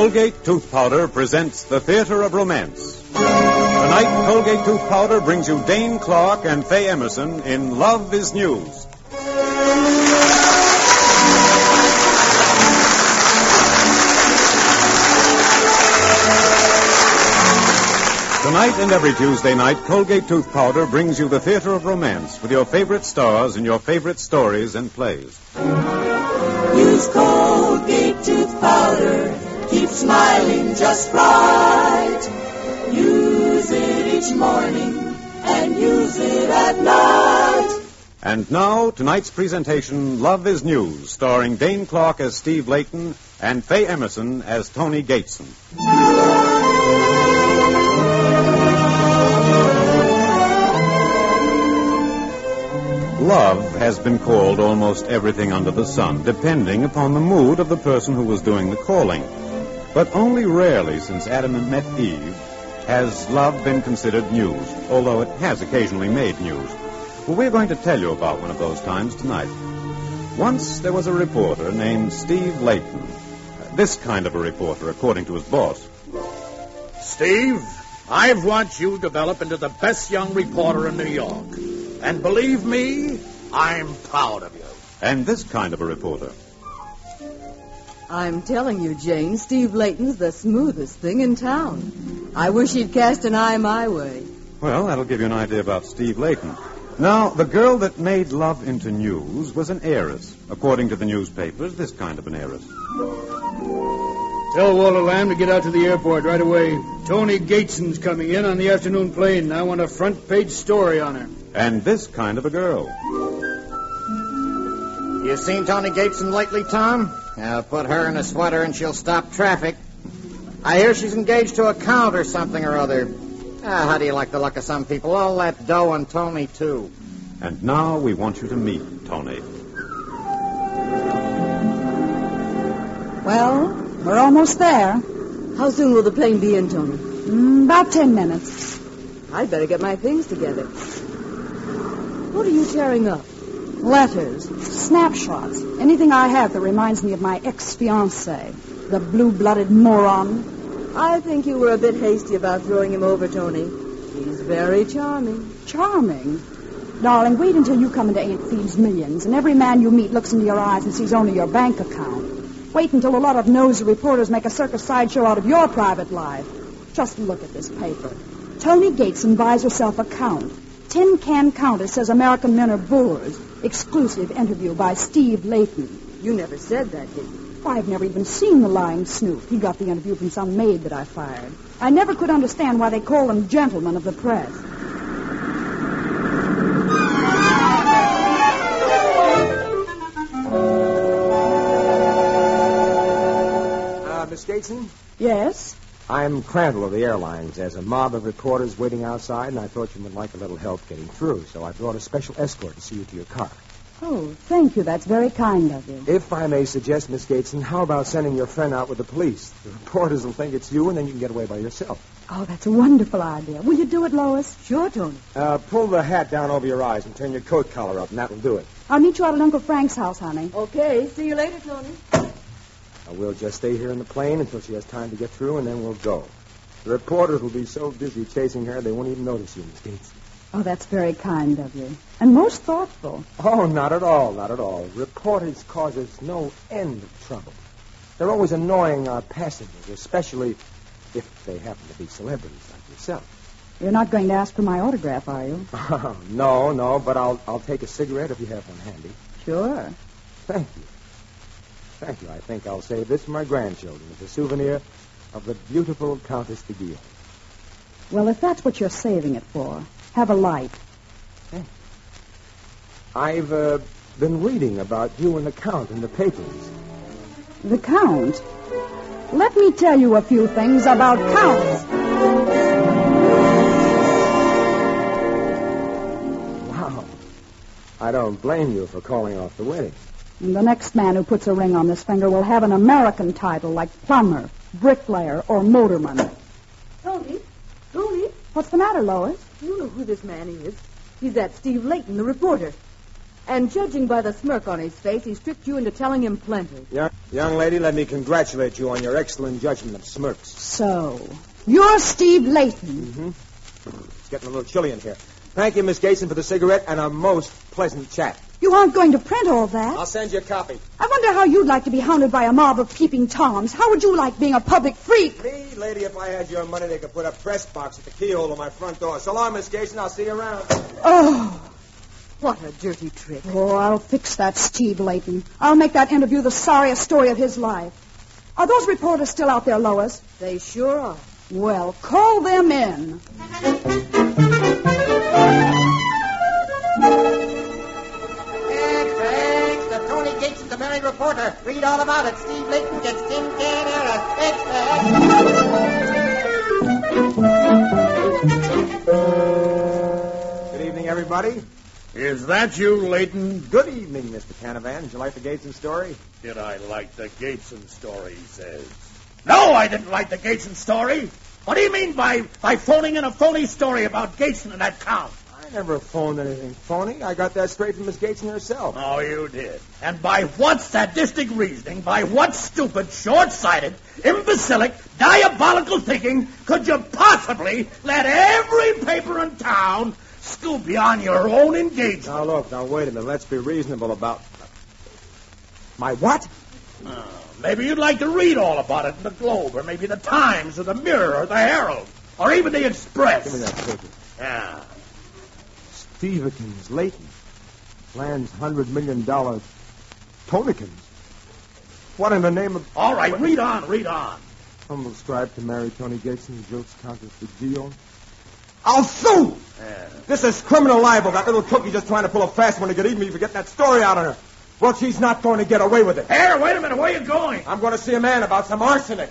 Colgate Tooth Powder presents The Theater of Romance. Tonight, Colgate Tooth Powder brings you Dane Clark and Faye Emerson in Love is News. Tonight and every Tuesday night, Colgate Tooth Powder brings you The Theater of Romance with your favorite stars and your favorite stories and plays. Use Colgate Tooth Powder. Keep smiling just right. Use it each morning and use it at night. And now, tonight's presentation, Love is News, starring Dane Clark as Steve Layton and Faye Emerson as Tony Gateson. Love has been called almost everything under the sun, depending upon the mood of the person who was doing the calling. But only rarely since Adam had met Eve has love been considered news, although it has occasionally made news. Well, we're going to tell you about one of those times tonight. Once there was a reporter named Steve Layton. This kind of a reporter, according to his boss. Steve, I've watched you develop into the best young reporter in New York. And believe me, I'm proud of you. And this kind of a reporter. I'm telling you, Jane, Steve Layton's the smoothest thing in town. I wish he'd cast an eye my way. Well, that'll give you an idea about Steve Layton. Now, the girl that made love into news was an heiress. According to the newspapers, this kind of an heiress. Tell Walter Lamb to get out to the airport right away. Tony Gateson's coming in on the afternoon plane. I want a front-page story on her. And this kind of a girl. You seen Tony Gateson lately, Tom? Put her in a sweater and she'll stop traffic. I hear she's engaged to a count or something or other. How do you like the luck of some people? All that dough and Tony, too. And now we want you to meet Tony. Well, we're almost there. How soon will the plane be in, Tony? About 10 minutes. I'd better get my things together. What are you tearing up? Letters, snapshots, anything I have that reminds me of my ex-fiancé, the blue-blooded moron. I think you were a bit hasty about throwing him over, Tony. He's very charming. Charming? Darling, wait until you come into Aunt Phoebe's Millions, and every man you meet looks into your eyes and sees only your bank account. Wait until a lot of nosy reporters make a circus sideshow out of your private life. Just look at this paper. Tony Gateson buys herself a count. Tin Can Countess says American men are boors. Exclusive interview by Steve Layton. You never said that, did you? Why, I've never even seen the lying snoop. He got the interview from some maid that I fired. I never could understand why they call them gentlemen of the press. Miss Gateson? Yes? I'm Crandall of the airlines. There's a mob of reporters waiting outside, and I thought you would like a little help getting through, so I brought a special escort to see you to your car. Oh, thank you. That's very kind of you. If I may suggest, Miss Gateson, how about sending your friend out with the police? The reporters will think it's you, and then you can get away by yourself. Oh, that's a wonderful idea. Will you do it, Lois? Sure, Tony. Pull the hat down over your eyes and turn your coat collar up, and that will do it. I'll meet you out at Uncle Frank's house, honey. Okay. See you later, Tony. We'll just stay here in the plane until she has time to get through, and then we'll go. The reporters will be so busy chasing her, they won't even notice you, Miss Gates. Oh, that's very kind of you. And most thoughtful. Oh, not at all, not at all. Reporters cause us no end of trouble. They're always annoying our passengers, especially if they happen to be celebrities like yourself. You're not going to ask for my autograph, are you? Oh, no, but I'll take a cigarette if you have one handy. Sure. Thank you. Thank you. I think I'll save this for my grandchildren as a souvenir of the beautiful Countess de Guillaume. Well, if that's what you're saving it for, have a light. Thank you. I've been reading about you and the Count in the papers. The Count? Let me tell you a few things about Counts. Wow. I don't blame you for calling off the wedding. And the next man who puts a ring on this finger will have an American title like plumber, bricklayer, or motorman. Tony? What's the matter, Lois? You know who this man is. He's that Steve Layton, the reporter. And judging by the smirk on his face, he's tricked you into telling him plenty. Young lady, let me congratulate you on your excellent judgment of smirks. So, you're Steve Layton. Mm-hmm. It's getting a little chilly in here. Thank you, Miss Gateson, for the cigarette and a most pleasant chat. You aren't going to print all that. I'll send you a copy. I wonder how you'd like to be hounded by a mob of peeping Toms. How would you like being a public freak? Me, lady, if I had your money, they could put a press box at the keyhole of my front door. So long, Miss Gateson. I'll see you around. Oh. What a dirty trick. Oh, I'll fix that Steve Layton. I'll make that interview the sorriest story of his life. Are those reporters still out there, Lois? They sure are. Well, call them in. Thanks. The Tony Gateson, the married reporter. Read all about it. Steve Layton gets tin can era. Good evening, everybody. Is that you, Layton? Good evening, Mr. Canavan. Did you like the Gateson story? Did I like the Gateson story, he says. No, I didn't like the Gateson story. What do you mean by phoning in a phony story about Gateson and that count? I never phoned anything phony. I got that straight from Miss Gateson herself. Oh, you did. And by what sadistic reasoning, by what stupid, short-sighted, imbecilic, diabolical thinking could you possibly let every paper in town scoop you on your own engagement? Now, wait a minute. Let's be reasonable about... My what? Maybe you'd like to read all about it in the Globe, or maybe the Times, or the Mirror, or the Herald, or even the Express. Give me that paper. Yeah. Stevekins, Layton. Lands $100 million. Tonykins. What in the name of... All right, read on. Humble scribe to marry Tony Gateson, jokes Countess Gio. I'll sue! Yeah. This is criminal libel. That little cookie just trying to pull a fast one to get even me for getting that story out of her. Well, she's not going to get away with it. Here, wait a minute. Where are you going? I'm going to see a man about some arsenic.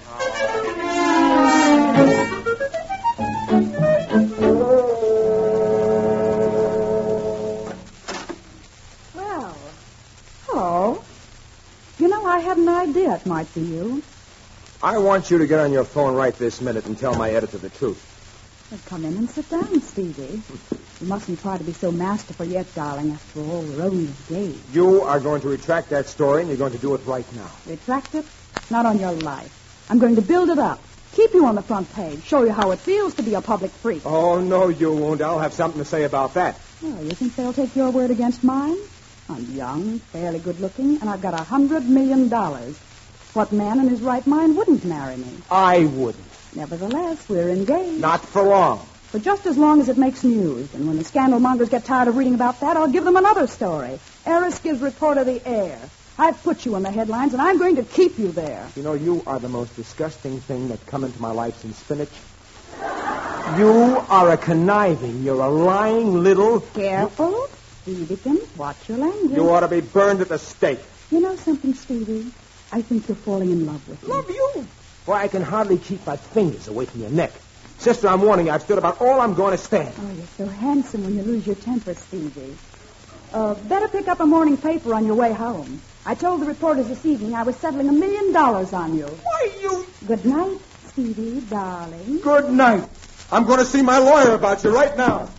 Well, hello. You know, I had an idea it might be you. I want you to get on your phone right this minute and tell my editor the truth. Well, come in and sit down, Stevie. You mustn't try to be so masterful yet, darling. After all, we're only engaged. You are going to retract that story, and you're going to do it right now. Retract it? Not on your life. I'm going to build it up. Keep you on the front page. Show you how it feels to be a public freak. Oh, no, you won't. I'll have something to say about that. Well, you think they'll take your word against mine? I'm young, fairly good-looking, and I've got $100 million. What man in his right mind wouldn't marry me? I wouldn't. Nevertheless, we're engaged. Not for long. For just as long as it makes news. And when the scandal mongers get tired of reading about that, I'll give them another story. Heiress gives reporter the air. I've put you in the headlines, and I'm going to keep you there. You know, you are the most disgusting thing that's come into my life since spinach. You are a conniving, you're a lying little... Careful. Stevekins, watch your language. You ought to be burned at the stake. You know something, Stevie? I think you're falling in love with me. Love you? Why, I can hardly keep my fingers away from your neck. Sister, I'm warning you, I've stood about all I'm going to stand. Oh, you're so handsome when you lose your temper, Stevie. Better pick up a morning paper on your way home. I told the reporters this evening I was settling $1 million on you. Why, you... Good night, Stevie, darling. Good night. I'm going to see my lawyer about you right now.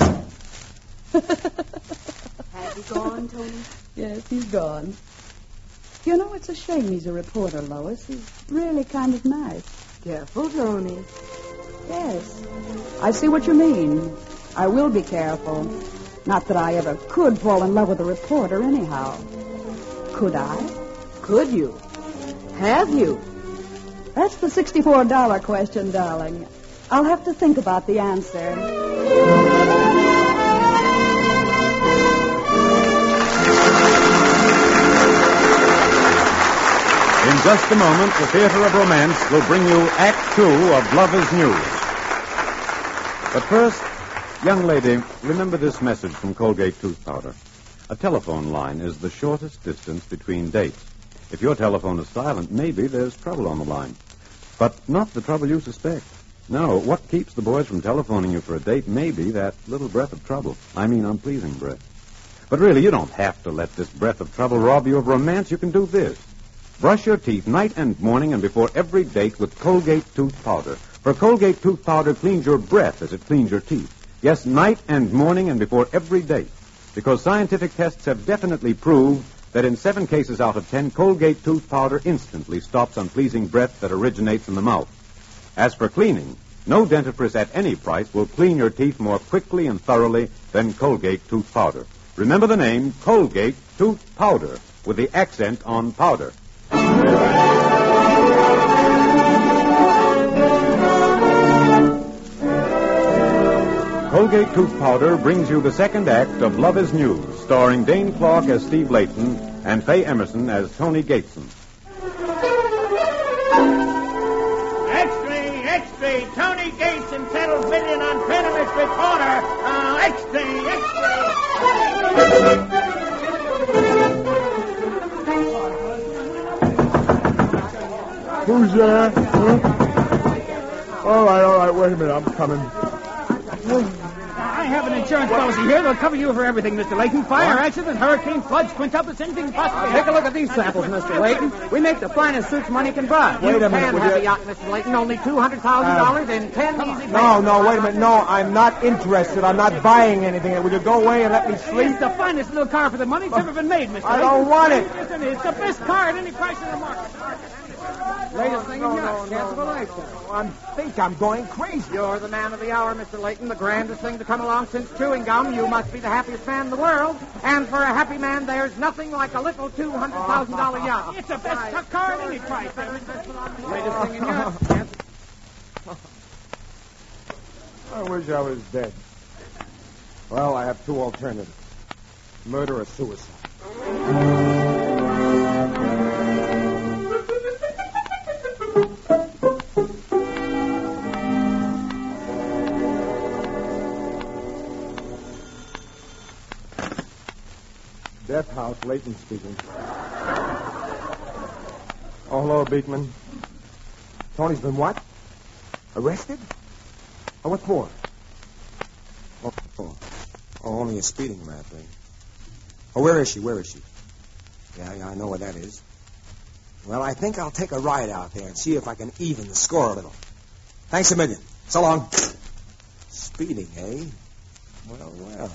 Has he gone, Tony? Yes, he's gone. You know, it's a shame he's a reporter, Lois. He's really kind of nice. Careful, Tony. Yes, I see what you mean. I will be careful. Not that I ever could fall in love with a reporter anyhow. Could I? Could you? Have you? That's the $64 question, darling. I'll have to think about the answer. In just a moment, the Theater of Romance will bring you Act Two of Lovers News. But first, young lady, remember this message from Colgate Tooth Powder. A telephone line is the shortest distance between dates. If your telephone is silent, maybe there's trouble on the line. But not the trouble you suspect. No, what keeps the boys from telephoning you for a date may be that little breath of trouble. I mean unpleasing breath. But really, you don't have to let this breath of trouble rob you of romance. You can do this. Brush your teeth night and morning and before every date with Colgate Tooth Powder. For Colgate Tooth Powder cleans your breath as it cleans your teeth. Yes, night and morning and before every date. because scientific tests have definitely proved that in 7 cases out of 10, Colgate tooth powder instantly stops unpleasing breath that originates in the mouth. As for cleaning, no dentifrice at any price will clean your teeth more quickly and thoroughly than Colgate tooth powder. Remember the name Colgate tooth powder with the accent on powder. Colgate tooth powder brings you the second act of Love is News, starring Dane Clark as Steve Layton and Faye Emerson as Tony Gateson. Extra! Tony Gateson settles million on penniless reporter. Extra! Who's there? Huh? All right, wait a minute, I'm coming. I have an insurance policy here. They'll cover you for everything, Mr. Layton. Fire, accident, hurricane, floods, quintuplets, anything possible. Take a look at these samples, Mr. Layton. We make the finest suits money can buy. Wait a minute, have a yacht, Mr. Layton. Only $200,000 in 10 easy payments. No, wait a minute. No, I'm not interested. I'm not buying anything. Will you go away and let me sleep? It's the finest little car for the money that's ever been made, Mr. Layton. I don't want it. Listen, it's the best car at any price in the market. Latest thing in yachts. Chance of a lifetime. I think I'm going crazy. You're the man of the hour, Mr. Layton. The grandest thing to come along since chewing gum. You must be the happiest man in the world. And for a happy man, there's nothing like a little $200,000 yacht. It's the best car at any price. Latest thing in yachts. I wish I was dead. Well, I have 2 alternatives. Murder or suicide. Death House, Layton speaking. Oh, hello, Beekman. Tony's been what? Arrested? Oh, what for? Oh, only a speeding rap, eh? Oh, where is she? Yeah, I know where that is. Well, I think I'll take a ride out there and see if I can even the score a little. Thanks a million. So long. Speeding, eh? Well.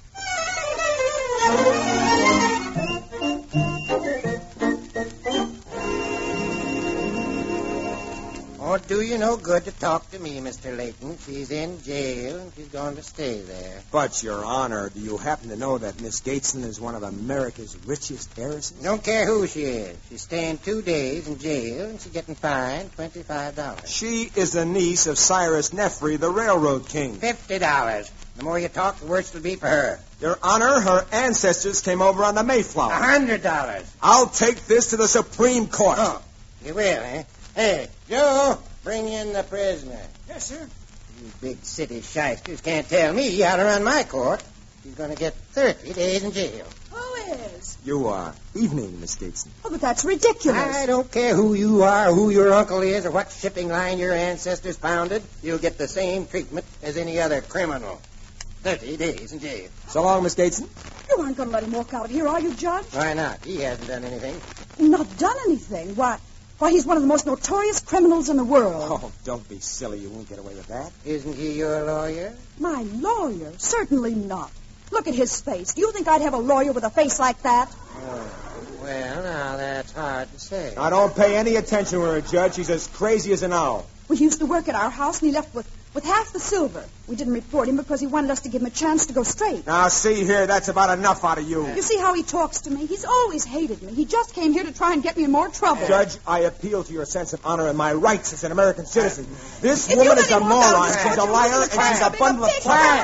Oh, do you no good to talk to me, Mr. Layton. She's in jail, and she's going to stay there. But, Your Honor, do you happen to know that Miss Gateson is one of America's richest heiresses? Don't care who she is. She's staying 2 days in jail, and she's getting fined $25. She is the niece of Cyrus Nefri, the railroad king. $50. The more you talk, the worse it'll be for her. Your Honor, her ancestors came over on the Mayflower. $100. I'll take this to the Supreme Court. Oh, you will, eh? Hey, Joe, bring in the prisoner. Yes, sir. You big city shysters can't tell me how to run my court. She's going to get 30 days in jail. Who is? You are. Evening, Miss Gateson. Oh, but that's ridiculous. I don't care who you are, who your uncle is, or what shipping line your ancestors founded. You'll get the same treatment as any other criminal. 30 days in jail. So long, Miss Gateson. You aren't going to let him walk out of here, are you, Judge? Why not? He hasn't done anything. Not done anything? Why, he's one of the most notorious criminals in the world. Oh, don't be silly. You won't get away with that. Isn't he your lawyer? My lawyer? Certainly not. Look at his face. Do you think I'd have a lawyer with a face like that? Oh, well, now, that's hard to say. Now, don't pay any attention to her, Judge. She's as crazy as an owl. Well, he used to work at our house, and he left with half the silver. We didn't report him because he wanted us to give him a chance to go straight. Now, see here, that's about enough out of you. You see how he talks to me? He's always hated me. He just came here to try and get me in more trouble. Judge, I appeal to your sense of honor and my rights as an American citizen. This woman is a moron. She's a liar, and she's a bundle of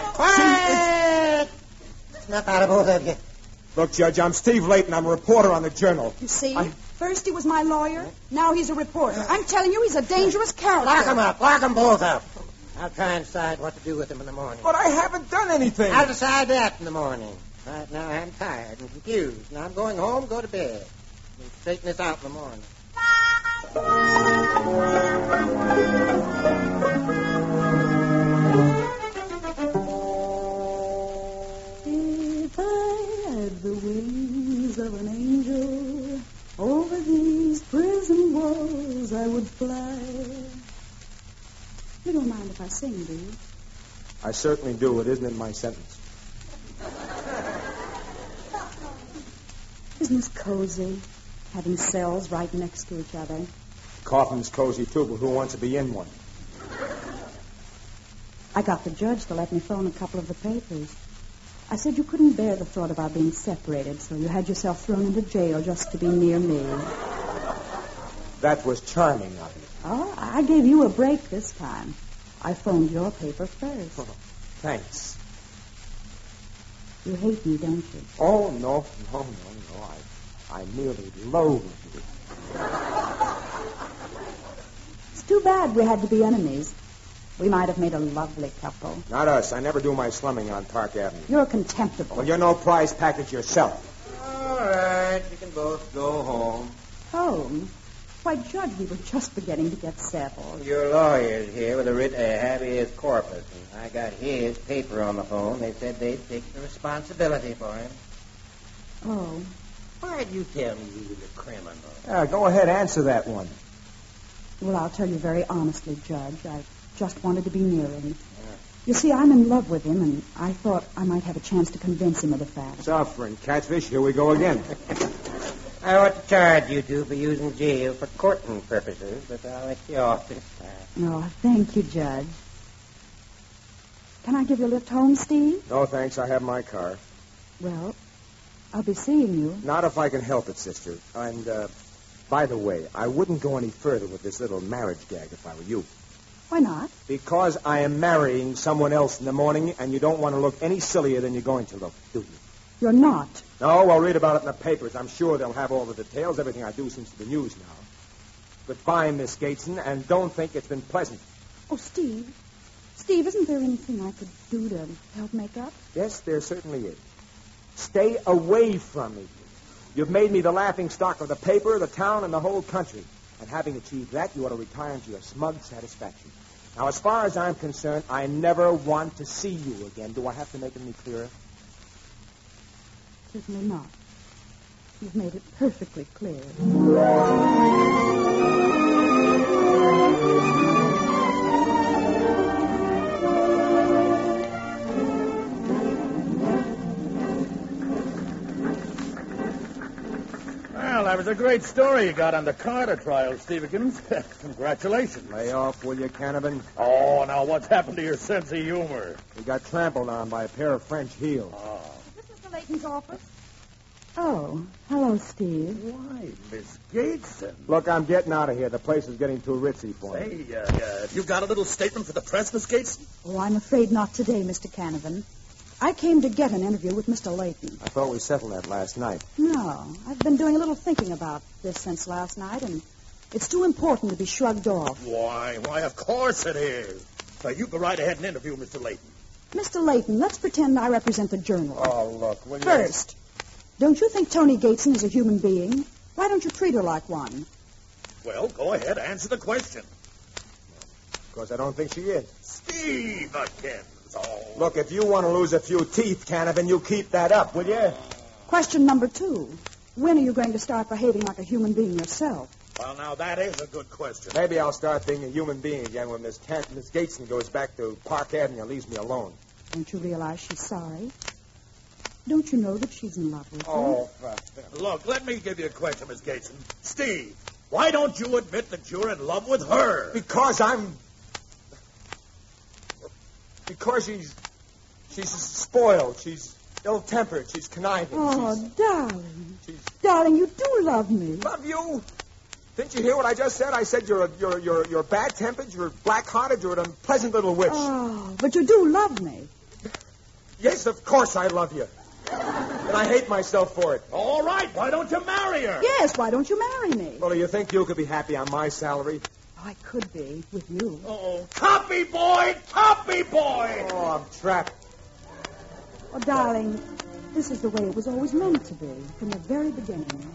Quiet! Enough out of both of you. Look, Judge, I'm Steve Layton. I'm a reporter on the Journal. You see? First he was my lawyer. Now he's a reporter. I'm telling you, he's a dangerous character. Lock him up. Lock them both up. I'll try and decide what to do with him in the morning. But I haven't done anything. I'll decide that in the morning. Right now I'm tired and confused, and I'm going home, go to bed. We'll straighten this out in the morning. If I had the wings of an angel, over these prison walls I would fly. You don't mind if I sing, do you? I certainly do. It isn't in my sentence. Isn't this cozy? Having cells right next to each other. Coffin's cozy, too, but who wants to be in one? I got the judge to let me phone a couple of the papers. I said you couldn't bear the thought of our being separated, so you had yourself thrown into jail just to be near me. That was charming of you. Oh, I gave you a break this time. I phoned your paper first. Oh, thanks. You hate me, don't you? Oh, no. I merely loathe you. It's too bad we had to be enemies. We might have made a lovely couple. Not us. I never do my slumming on Park Avenue. You're contemptible. Well, you're no prize package yourself. All right, you can both go home. Home? Why, Judge, we were just beginning to get settled. Your lawyer's here with a writ of habeas corpus, and I got his paper on the phone. They said they'd take the responsibility for him. Oh. Why'd you tell me he was a criminal? Go ahead, answer that one. Well, I'll tell you very honestly, Judge. I just wanted to be near him. You see, I'm in love with him, and I thought I might have a chance to convince him of the fact. Suffering catfish, here we go again. I want to charge you two for using jail for courting purposes, but I'll let you off this time. Oh, thank you, Judge. Can I give you a lift home, Steve? No, thanks. I have my car. Well, I'll be seeing you. Not if I can help it, sister. And, by the way, I wouldn't go any further with this little marriage gag if I were you. Why not? Because I am marrying someone else in the morning, and you don't want to look any sillier than you're going to look, do you? You're not. No, I'll read about it in the papers. I'm sure they'll have all the details. Everything I do seems to be news now. Goodbye, Miss Gateson, and don't think it's been pleasant. Oh, Steve. Steve, isn't there anything I could do to help make up? Yes, there certainly is. Stay away from me. You've made me the laughing stock of the paper, the town, and the whole country. And having achieved that, you ought to retire into your smug satisfaction. Now, as far as I'm concerned, I never want to see you again. Do I have to make it any clearer? Certainly not. You've made it perfectly clear. Well, that was a great story you got on the Carter trial, Stevekins. Congratulations. Lay off, will you, Canavan? Oh, now what's happened to your sense of humor? We got trampled on by a pair of French heels. Is this Mr. Layton's office? Oh, hello, Steve. Why, Miss Gateson. Look, I'm getting out of here. The place is getting too ritzy for me. Say, you got a little statement for the press, Miss Gateson? Oh, I'm afraid not today, Mr. Canavan. I came to get an interview with Mr. Layton. I thought we settled that last night. No, I've been doing a little thinking about this since last night, and it's too important to be shrugged off. Why, of course it is. Now, you go right ahead and interview Mr. Layton. Mr. Layton, let's pretend I represent the Journal. Oh, look, will you... First, don't you think Toni Gateson is a human being? Why don't you treat her like one? Well, go ahead, answer the question. Because I don't think she is. Stevekins. Oh. Look, if you want to lose a few teeth, Canavan, you keep that up, will you? Question number 2. When are you going to start behaving like a human being yourself? Well, now, that is a good question. Maybe I'll start being a human being again when Miss Gateson goes back to Park Avenue and leaves me alone. Don't you realize she's sorry? Don't you know that she's in love with you? Look, let me give you a question, Miss Gateson. Steve, why don't you admit that you're in love with her? Because she's spoiled. She's ill-tempered. She's conniving. Oh, darling. Darling, you do love me. Love you? Didn't you hear what I just said? I said you're bad-tempered, you're black-hearted, you're an unpleasant little witch. Oh, but you do love me. Yes, of course I love you. And I hate myself for it. All right, why don't you marry her? Yes, why don't you marry me? Well, do you think you could be happy on my salary? Oh, I could be with you. Oh, copy boy! Oh, I'm trapped. Oh, darling, this is the way it was always meant to be from the very beginning.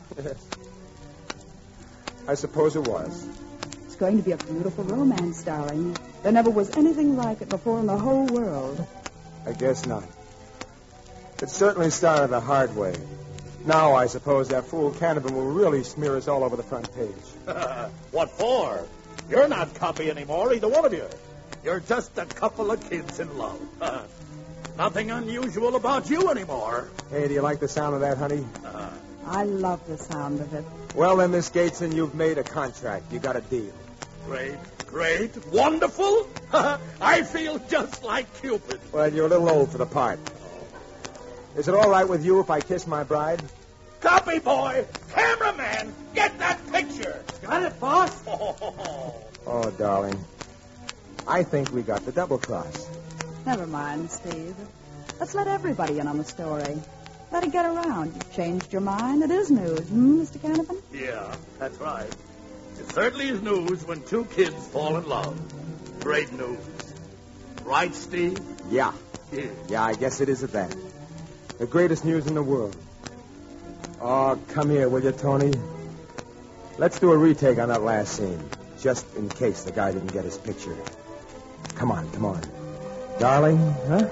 I suppose it was. It's going to be a beautiful romance, darling. There never was anything like it before in the whole world. I guess not. It certainly started the hard way. Now, I suppose that fool Canavan will really smear us all over the front page. What for? You're not copy anymore, either one of you. You're just a couple of kids in love. Nothing unusual about you anymore. Hey, do you like the sound of that, honey? I love the sound of it. Well, then, Miss Gateson, you've made a contract. You got a deal. Great, wonderful. I feel just like Cupid. Well, you're a little old for the part. Is it all right with you if I kiss my bride? Copy boy, cameraman, get that picture. Got it, boss? Oh, darling. I think we got the double cross. Never mind, Steve. Let's let everybody in on the story. Let it get around. You've changed your mind. It is news, Mr. Canavan? Yeah, that's right. It certainly is news when two kids fall in love. Great news. Right, Steve? Yeah. Yeah, I guess it is at that. The greatest news in the world. Oh, come here, will you, Tony? Let's do a retake on that last scene, just in case the guy didn't get his picture. Come on. Darling, huh?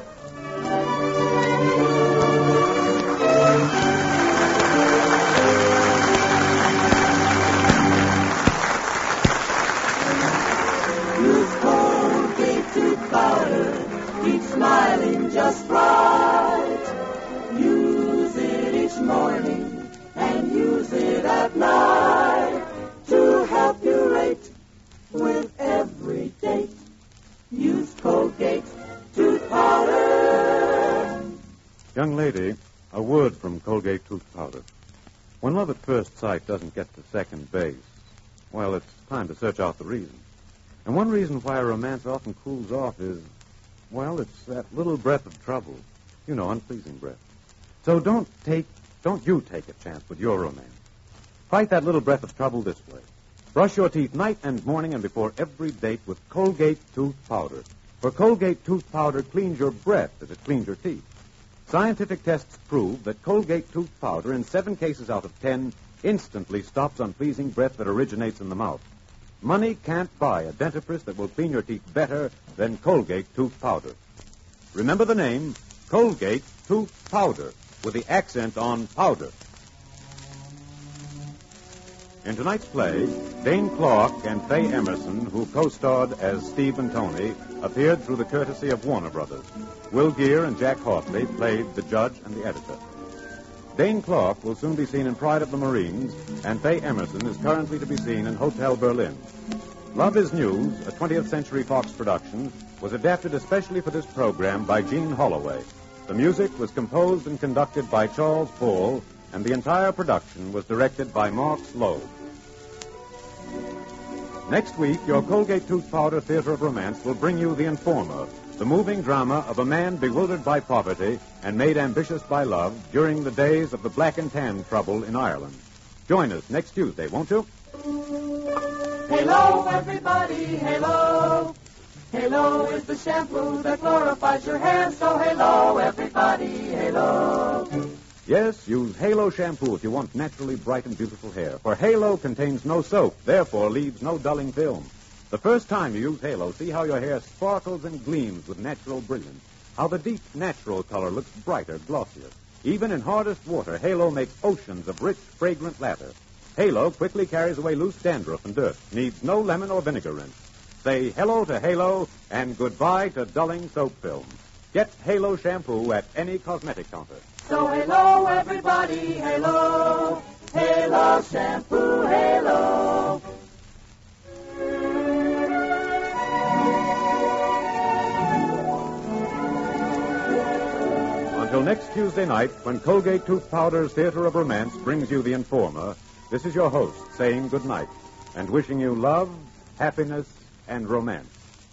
Use Colgate tooth powder, keep smiling just right. Use it each morning and use it at night to help you rate with every date. Use Colgate tooth powder. Young lady, a word from Colgate tooth powder. When love at first sight doesn't get to second base, well, it's time to search out the reason. And one reason why a romance often cools off is, well, it's that little breath of trouble. You know, unpleasing breath. So don't you take a chance with your romance. Fight that little breath of trouble this way. Brush your teeth night and morning and before every date with Colgate tooth powder. For Colgate tooth powder cleans your breath as it cleans your teeth. Scientific tests prove that Colgate tooth powder, in 7 cases out of 10, instantly stops unpleasing breath that originates in the mouth. Money can't buy a dentifrice that will clean your teeth better than Colgate tooth powder. Remember the name, Colgate tooth powder, with the accent on powder. In tonight's play, Dane Clark and Faye Emerson, who co-starred as Steve and Tony, appeared through the courtesy of Warner Brothers. Will Geer and Jack Hartley played the judge and the editor. Dane Clark will soon be seen in Pride of the Marines, and Faye Emerson is currently to be seen in Hotel Berlin. Love is News, a 20th Century Fox production, was adapted especially for this program by Gene Holloway. The music was composed and conducted by Charles Paul, and the entire production was directed by Mark Sloan. Next week, your Colgate Tooth Powder Theater of Romance will bring you The Informer, the moving drama of a man bewildered by poverty and made ambitious by love during the days of the black and tan trouble in Ireland. Join us next Tuesday, won't you? Halo, everybody, halo. Halo is the shampoo that glorifies your hair, so halo, everybody, halo. Yes, use Halo shampoo if you want naturally bright and beautiful hair. For Halo contains no soap, therefore leaves no dulling film. The first time you use Halo, see how your hair sparkles and gleams with natural brilliance. How the deep natural color looks brighter, glossier. Even in hardest water, Halo makes oceans of rich, fragrant lather. Halo quickly carries away loose dandruff and dirt. Needs no lemon or vinegar rinse. Say hello to Halo and goodbye to dulling soap film. Get Halo shampoo at any cosmetic counter. So halo, everybody, halo. Halo shampoo, halo. Until next Tuesday night, when Colgate Tooth Powder's Theater of Romance brings you The Informer, this is your host saying good night and wishing you love, happiness, and romance.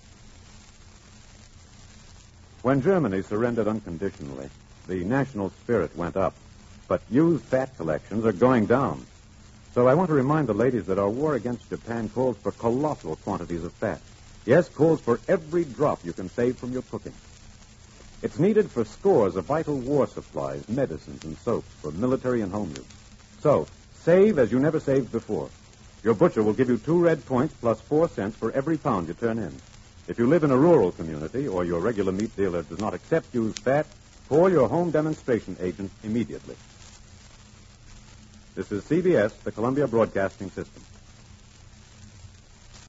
When Germany surrendered unconditionally, the national spirit went up, but used fat collections are going down. So I want to remind the ladies that our war against Japan calls for colossal quantities of fat. Yes, calls for every drop you can save from your cooking. It's needed for scores of vital war supplies, medicines, and soaps for military and home use. So, save as you never saved before. Your butcher will give you 2 red points plus 4 cents for every pound you turn in. If you live in a rural community or your regular meat dealer does not accept used fat, call your home demonstration agent immediately. This is CBS, the Columbia Broadcasting System.